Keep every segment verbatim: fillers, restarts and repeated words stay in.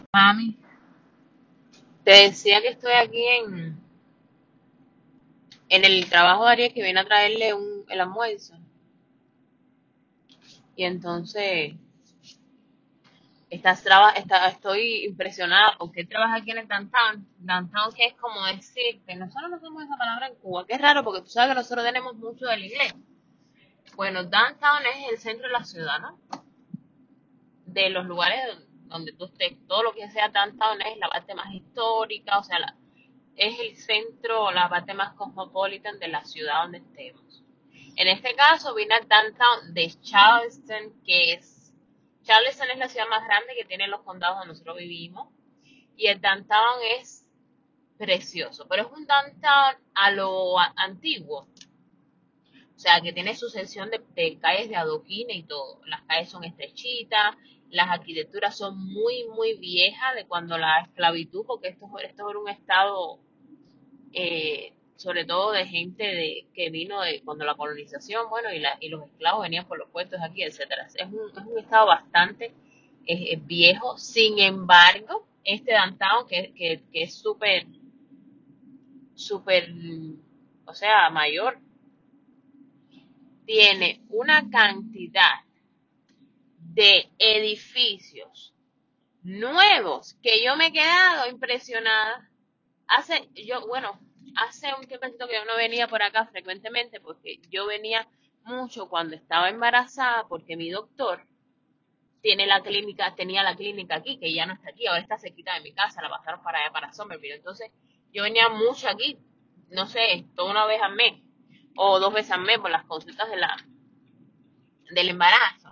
Mami, te decía que estoy aquí en, en el trabajo de Ariel que viene a traerle un, el almuerzo. Y entonces estás traba, está, estoy impresionada porque él trabaja aquí en el downtown. Downtown que es como decir que nosotros no usamos esa palabra en Cuba, que es raro porque tú sabes que nosotros tenemos mucho del inglés. Bueno, downtown es el centro de la ciudad, ¿no? De los lugares donde tú estés. Todo lo que sea downtown es la parte más histórica, o sea, la, es el centro, la parte más cosmopolitan de la ciudad donde estemos. En este caso vine al downtown de Charleston, que es, Charleston es la ciudad más grande que tiene los condados donde nosotros vivimos, y el downtown es precioso, pero es un downtown a lo a- antiguo, o sea, que tiene su sección de, de calles de adoquines y todo. Las calles son estrechitas, las arquitecturas son muy, muy viejas de cuando la esclavitud, porque esto, esto era un estado eh, sobre todo de gente de, que vino de cuando la colonización, bueno, y, la, y los esclavos venían por los puertos aquí, etcétera. Es un, es un estado bastante eh, eh, viejo, sin embargo, este downtown que, que, que es súper, súper, o sea, mayor, tiene una cantidad de edificios nuevos que yo me he quedado impresionada. Hace, yo, bueno, hace un tiempo que yo no venía por acá frecuentemente porque yo venía mucho cuando estaba embarazada porque mi doctor tiene la clínica, tenía la clínica aquí, que ya no está aquí, ahora está cerquita de mi casa, la pasaron para allá, para Somerville. Entonces, yo venía mucho aquí, no sé, toda una vez al mes o dos veces al mes por las consultas de la, del embarazo.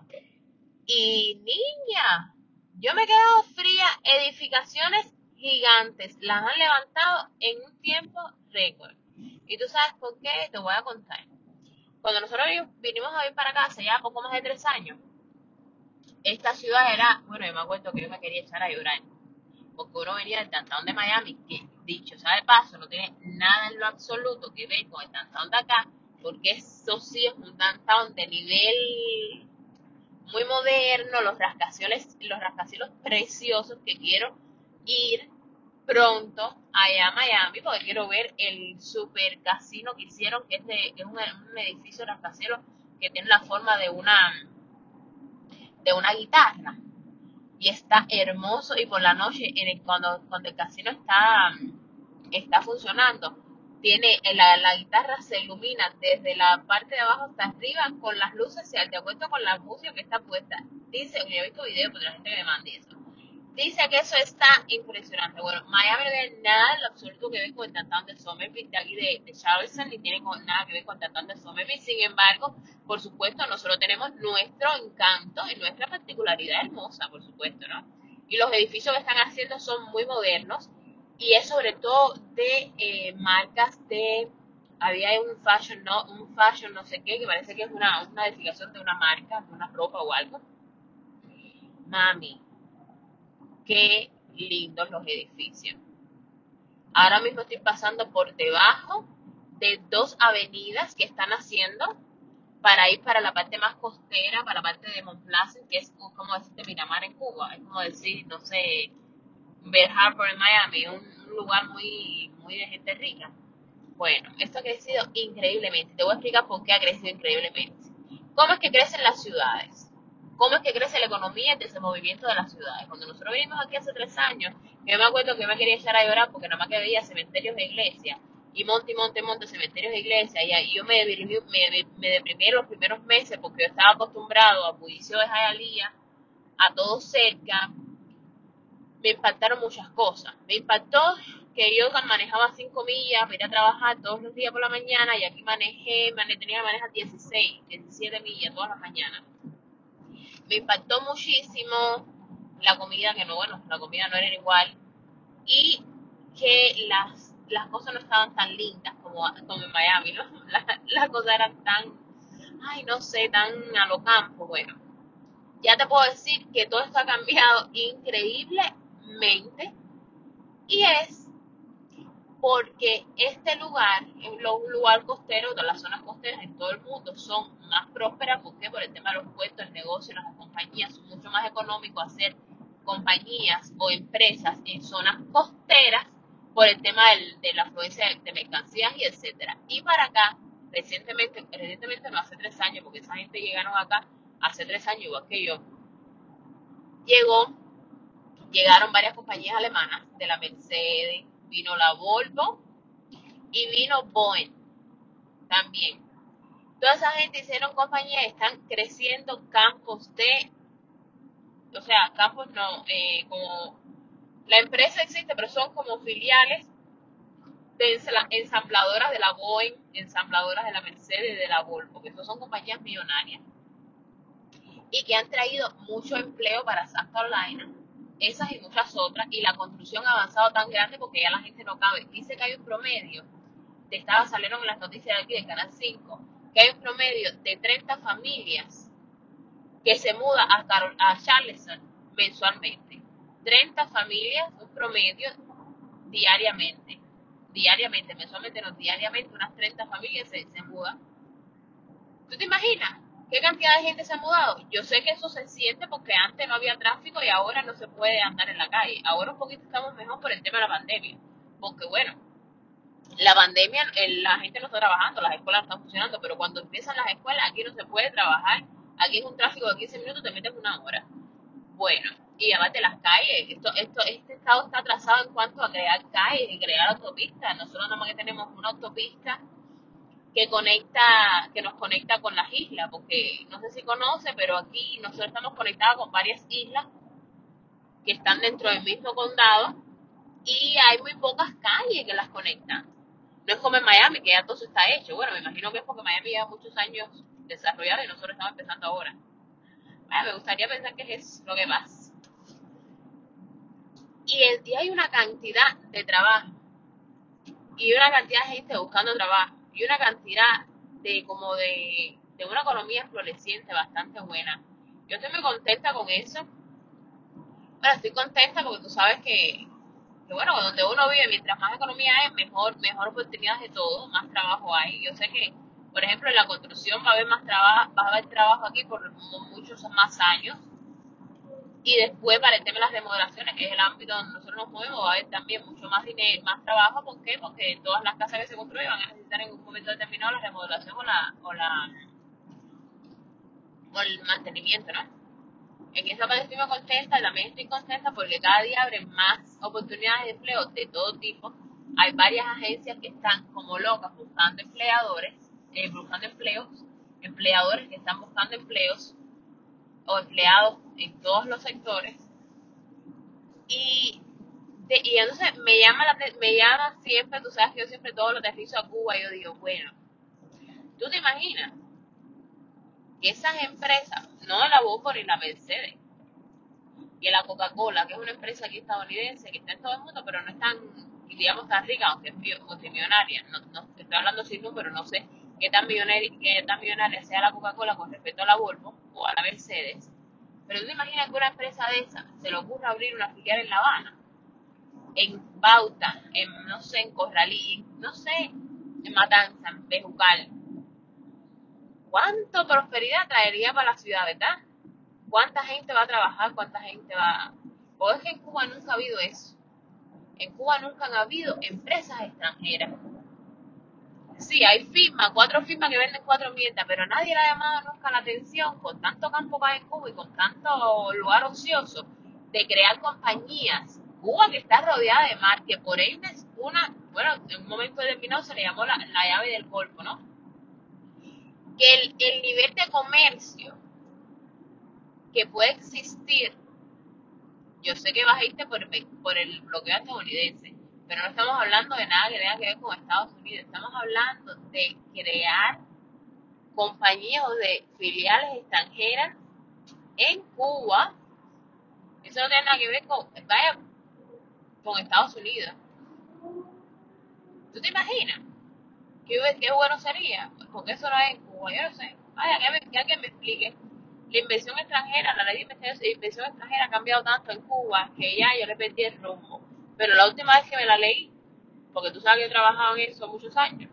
Y niña, yo me he quedado fría, edificaciones gigantes, las han levantado en un tiempo récord. Y tú sabes por qué, te voy a contar. Cuando nosotros vinimos a vivir para acá hace ya poco más de tres años, esta ciudad era, bueno, yo me acuerdo que yo me quería echar a llorar, porque uno venía del downtown de Miami, que dicho sea de paso, no tiene nada en lo absoluto que ver con el downtown de acá, porque eso sí es un downtown de nivel muy moderno, los rascacielos, los rascacielos preciosos que quiero ir pronto allá a Miami porque quiero ver el super casino que hicieron, que es, de, es un, un edificio rascacielos que tiene la forma de una, de una guitarra y está hermoso y por la noche en el, cuando, cuando el casino está, está funcionando tiene la, la guitarra se ilumina desde la parte de abajo hasta arriba con las luces de acuerdo con la música que está puesta. Dice, yo he visto videos de la gente que me manda eso. Dice que eso está impresionante. Bueno, Miami no tiene nada en lo absoluto que ver con el downtown de Somerville, de aquí de, de Charleston, ni tiene con, nada que ver con el downtown de Somerville. Sin embargo, por supuesto, nosotros tenemos nuestro encanto y nuestra particularidad hermosa, por supuesto, ¿no? Y los edificios que están haciendo son muy modernos y es sobre todo de eh, marcas de había un fashion no un fashion no sé qué que parece que es una, una edificación de una marca de una ropa o algo. Mami, qué lindos los edificios. Ahora mismo estoy pasando por debajo de dos avenidas que están haciendo para ir para la parte más costera, para la parte de Mont Pleasant, que es como decirte Miramar en Cuba, es como decir, no sé, Bell Harbor en Miami, un, un lugar muy, muy de gente rica. Bueno, esto ha crecido increíblemente. Te voy a explicar por qué ha crecido increíblemente. ¿Cómo es que crecen las ciudades? ¿Cómo es que crece la economía y el desenvolvimiento de las ciudades? Cuando nosotros vinimos aquí hace tres años, yo me acuerdo que yo me quería echar a llorar porque nada más que veía cementerios de iglesia y monte y monte y monte cementerios de iglesia y ahí yo me deprimí, me, me deprimí los primeros meses porque yo estaba acostumbrado a Bullicio de Hialeah, a todo cerca, me impactaron muchas cosas. Me impactó que yo manejaba cinco millas para ir a trabajar todos los días por la mañana y aquí manejé, mane, tenía que manejar dieciséis, diecisiete millas todas las mañanas. Me impactó muchísimo la comida, que no, bueno, la comida no era igual y que las, las cosas no estaban tan lindas como, como en Miami, ¿no? Las, las cosas eran tan, ay, no sé, tan a lo campo, bueno. Ya te puedo decir que todo esto ha cambiado increíblemente y es porque este lugar es un lugar costero, todas las zonas costeras en todo el mundo son más prósperas porque por el tema de los puestos, el negocio, las compañías son mucho más económicos hacer compañías o empresas en zonas costeras por el tema del, de la afluencia de, de mercancías y etcétera. Y para acá, recientemente, recientemente no hace tres años, porque esa gente llegaron acá hace tres años igual que yo, llegó, llegaron varias compañías alemanas, de la Mercedes, vino la Volvo y vino Boeing también. Toda esa gente hicieron compañías, están creciendo campos de, o sea, campos no, eh, como la empresa existe, pero son como filiales de ensambladoras de la Boeing, ensambladoras de la Mercedes, de la Volvo, que son compañías millonarias y que han traído mucho empleo para South Carolina, esas y muchas otras, y la construcción ha avanzado tan grande porque ya la gente no cabe. Dice que hay un promedio, te estaba salieron en las noticias de aquí de Canal cinco, que hay un promedio de treinta familias que se muda a, Carol, a Charleston mensualmente. treinta familias, un promedio diariamente. Diariamente, mensualmente no, diariamente unas treinta familias se, se mudan. ¿Tú te imaginas qué cantidad de gente se ha mudado? Yo sé que eso se siente porque antes no había tráfico y ahora no se puede andar en la calle. Ahora un poquito estamos mejor por el tema de la pandemia. Porque bueno, la pandemia, la gente no está trabajando, las escuelas no están funcionando, pero cuando empiezan las escuelas aquí no se puede trabajar. Aquí es un tráfico de quince minutos, te metes una hora. Bueno, y aparte las calles, esto, esto, este estado está atrasado en cuanto a crear calles y crear autopistas. Nosotros nada más que tenemos una autopista que conecta, que nos conecta con las islas, porque no sé si conoce, pero aquí nosotros estamos conectados con varias islas que están dentro del mismo condado y hay muy pocas calles que las conectan. No es como en Miami, que ya todo está hecho. Bueno, me imagino que es porque Miami lleva muchos años desarrollado y nosotros estamos empezando ahora. Bueno, me gustaría pensar que es lo que pasa. Y, y hay una cantidad de trabajo y una cantidad de gente buscando trabajo y una cantidad de como de, de una economía floreciente bastante buena. Yo estoy muy contenta con eso. Bueno, estoy contenta porque tú sabes que, que bueno, donde uno vive, mientras más economía hay, mejor, mejor oportunidades de todo, más trabajo hay. Yo sé que, por ejemplo, en la construcción va a haber más trabajo, va a haber trabajo aquí por muchos más años. Y después, para el tema de las remodelaciones, que es el ámbito donde nosotros nos movemos, va a haber también mucho más dinero, más trabajo. ¿Por qué? Porque todas las casas que se construyen van a necesitar en un momento determinado la remodelación o, la, o, la, o el mantenimiento, ¿no? En esa parte estoy muy contenta, también estoy contenta porque cada día abren más oportunidades de empleo de todo tipo. Hay varias agencias que están como locas buscando empleadores, eh, buscando empleos, empleadores que están buscando empleos o empleados en todos los sectores. Y, de, y entonces me llama, la, me llama siempre, tú sabes que yo siempre todo lo aterrizo a Cuba y yo digo, bueno, tú te imaginas que esas empresas, no la Volvo ni la Mercedes, y la Coca-Cola, que es una empresa aquí estadounidense que está en todo el mundo, pero no es tan, digamos, tan rica, aunque es multimillonaria. No, no, estoy hablando sin número, no sé qué tan, millonaria, qué tan millonaria sea la Coca-Cola con respecto a la Volvo o a la Mercedes. Pero tú te imaginas que una empresa de esa se le ocurra abrir una filial en La Habana, en Bauta, en, no sé, en Corralí, no sé, en Matanza, en Bejucal. ¿Cuánto prosperidad traería para la ciudad, verdad? ¿Cuánta gente va a trabajar? ¿Cuánta gente va...? O es que en Cuba nunca ha habido eso. En Cuba nunca han habido empresas extranjeras. Sí, hay firmas, cuatro firmas que venden cuatro mierdas, pero nadie le ha llamado nunca la atención, con tanto campo que hay en Cuba y con tanto lugar ocioso, de crear compañías. Cuba que está rodeada de mar, que por ahí es una, bueno, en un momento determinado se le llamó la, la llave del Golfo, ¿no? Que el, el nivel de comercio que puede existir, yo sé que vas a irte por, por el bloqueo estadounidense, pero no estamos hablando de nada que tenga que ver con Estados Unidos, estamos hablando de crear compañías o de filiales extranjeras en Cuba. Eso no tiene nada que ver con, vaya, con Estados Unidos. ¿Tú te imaginas? ¿Qué, qué bueno sería? Porque eso no es en Cuba, yo no sé. Vaya, que, me, que alguien me explique. La inversión extranjera, la ley de inversión extranjera ha cambiado tanto en Cuba que ya yo le perdí el rumbo. Pero la última vez que me la leí, porque tú sabes que he trabajado en eso muchos años,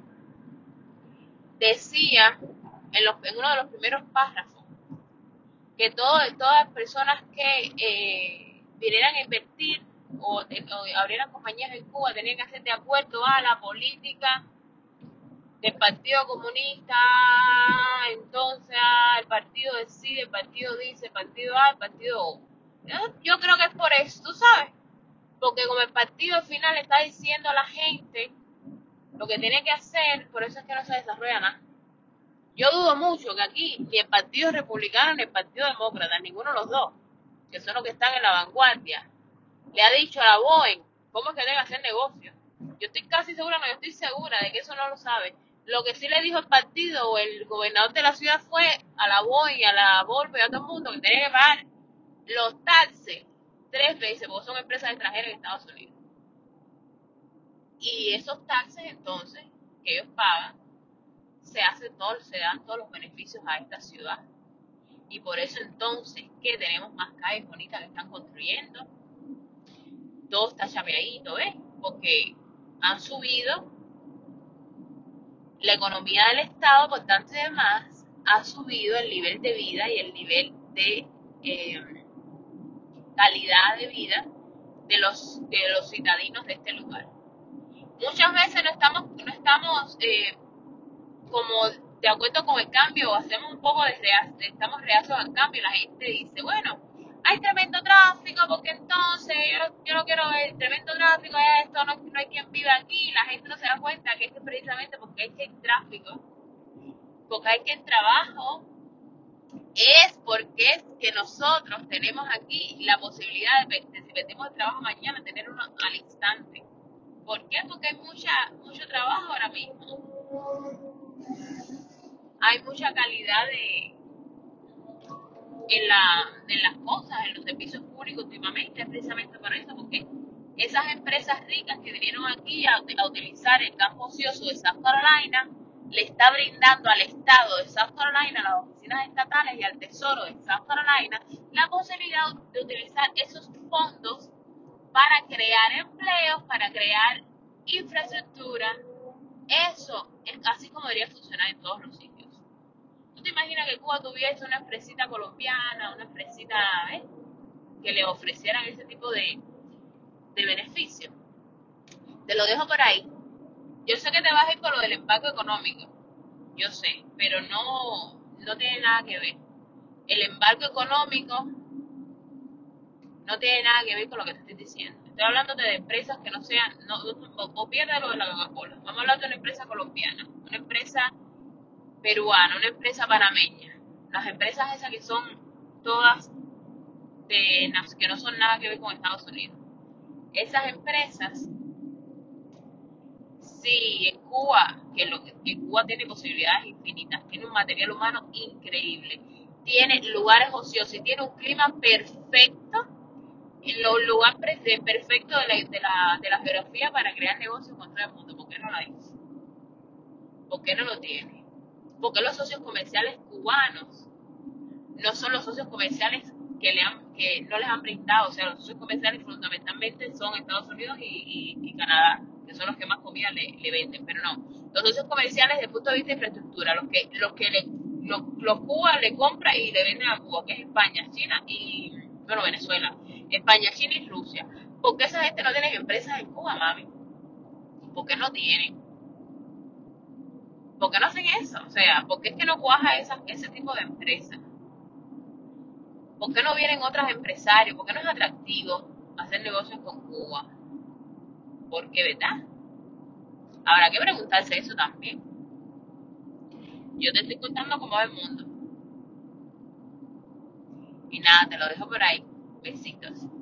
decía en, los, en uno de los primeros párrafos que todo, todas las personas que, eh, vinieran a invertir o, o abrieran compañías en Cuba, tenían que hacer de acuerdo a la política del Partido Comunista. Entonces el partido decide, el partido dice, el partido A, el partido O. Yo, yo creo que es por eso, tú sabes, porque como el partido al final está diciendo a la gente lo que tiene que hacer, por eso es que no se desarrolla nada. Yo dudo mucho que aquí ni el Partido Republicano ni el Partido Demócrata, ninguno de los dos, que son los que están en la vanguardia, le ha dicho a la Boeing cómo es que debe hacer negocio. Yo estoy casi segura, no, yo estoy segura de que eso no lo sabe. Lo que sí le dijo el partido o el gobernador de la ciudad fue a la Boeing, a la Volvo y a todo el mundo que tenía que pagar los taxes tres veces, porque son empresas extranjeras en Estados Unidos. Y esos taxes entonces que ellos pagan, se hacen todos, se dan todos los beneficios a esta ciudad. Y por eso entonces que tenemos más calles bonitas que están construyendo, todo está chapeadito, ¿ves? Porque han subido la economía del Estado, por tanto y demás, ha subido el nivel de vida y el nivel de eh, calidad de vida de los, de los ciudadanos de este lugar. Muchas veces no estamos, no estamos eh, como de acuerdo con el cambio, hacemos un poco de reacio, estamos reacios al cambio, la gente dice, bueno, hay tremendo tráfico, porque entonces yo, yo no quiero ver tremendo tráfico, esto, no, no hay quien viva aquí, la gente no se da cuenta que es que precisamente porque hay que tráfico, porque hay que el trabajo, es porque es que nosotros tenemos aquí la posibilidad de, de si perdemos el trabajo mañana, tener uno al instante. ¿Por qué? Porque hay mucha, mucho trabajo ahora mismo. Hay mucha calidad de, en, la, en las cosas, en los servicios públicos últimamente, es precisamente por eso, porque esas empresas ricas que vinieron aquí a, a utilizar el campo ocioso de South Carolina, le está brindando al Estado de South Carolina, a las oficinas estatales y al Tesoro de South Carolina, la posibilidad de utilizar esos fondos para crear empleos, para crear infraestructura. Eso es así como debería funcionar en todos los sitios. ¿Tú te imaginas que Cuba tuviese una empresita colombiana, una empresita, ¿eh? que le ofrecieran ese tipo de, de beneficios? Te lo dejo por ahí. Yo sé que te vas a ir por lo del embargo económico, yo sé, pero no, no tiene nada que ver. El embargo económico no tiene nada que ver con lo que te estoy diciendo. Estoy hablando de empresas que no sean, no, o, o pierde lo de la Coca-Cola. Vamos a hablar de una empresa colombiana, una empresa peruana, una empresa panameña. Las empresas esas que son todas de, que no son nada que ver con Estados Unidos. Esas empresas, sí, en Cuba, que, lo, que Cuba tiene posibilidades infinitas, tiene un material humano increíble, tiene lugares ociosos y tiene un clima perfecto, en los lugares perfectos de la, de, la, de la geografía para crear negocios con todo el mundo. ¿Por qué no la dice? ¿Por qué no lo tiene? Porque los socios comerciales cubanos no son los socios comerciales que, le han, que no les han brindado, o sea, los socios comerciales fundamentalmente son Estados Unidos y, y, y Canadá, que son los que más comida le, le venden, pero no, los socios comerciales desde el punto de vista de infraestructura, los que, los que le, los, los Cuba le compra y le venden a Cuba, que es España, China y, bueno, Venezuela, España, China y Rusia. ¿Por qué esa gente no tiene empresas en Cuba, mami? ¿Por qué no tienen? ¿Por qué no hacen eso? O sea, ¿por qué es que no cuaja esa, ese tipo de empresas? ¿Por qué no vienen otros empresarios? ¿Por qué no es atractivo hacer negocios con Cuba? Porque, ¿verdad? Habrá que preguntarse eso también. Yo te estoy contando cómo va el mundo. Y nada, te lo dejo por ahí. Besitos.